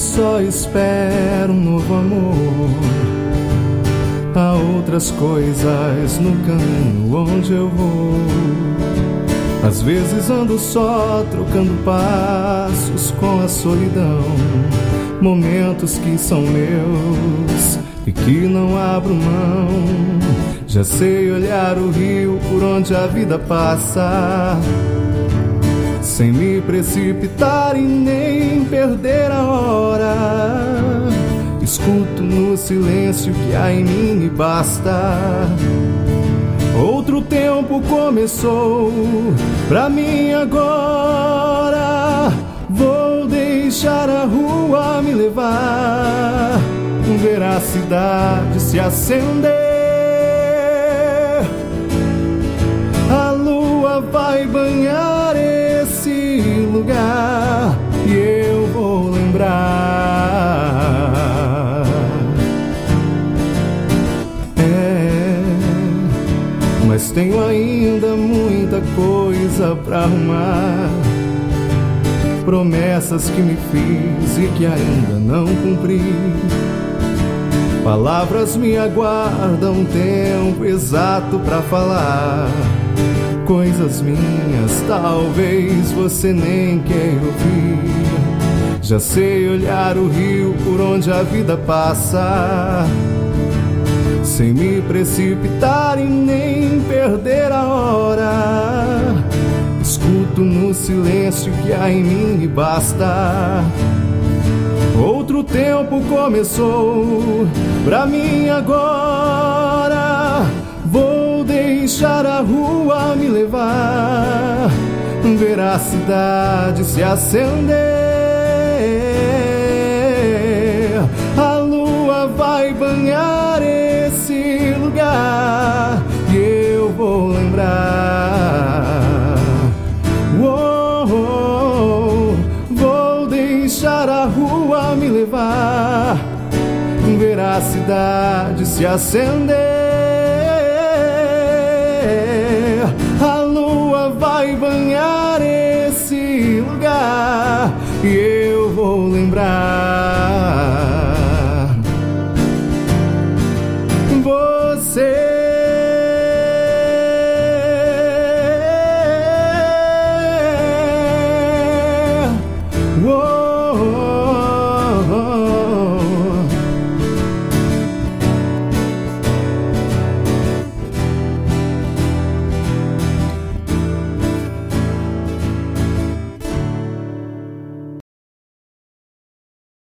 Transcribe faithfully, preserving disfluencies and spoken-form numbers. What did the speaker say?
só espero um novo amor. Há outras coisas no caminho onde eu vou. Às vezes ando só, trocando passos com a solidão. Momentos que são meus e que não abro mão. Já sei olhar o rio por onde a vida passa, sem me precipitar e nem perder a hora. Escuto no silêncio que há em mim e basta. Outro tempo começou pra mim agora. Vou deixar a rua me levar, ver a cidade se acender. A lua vai banhar esse lugar e eu vou lembrar. É, mas tenho ainda muita coisa pra arrumar. Promessas que me fiz e que ainda não cumpri. Palavras me aguardam tempo exato pra falar. Coisas minhas talvez você nem queira ouvir. Já sei olhar o rio por onde a vida passa, sem me precipitar e nem perder a hora. Escuto no silêncio que há em mim e basta. Outro tempo começou pra mim agora. Vou deixar a rua me levar, ver a cidade se acender. A lua vai banhar esse lugar e eu vou lembrar. Oh, oh, oh, vou deixar a rua me levar, ver a cidade se acender. A lua vai banhar esse lugar e eu vou lembrar.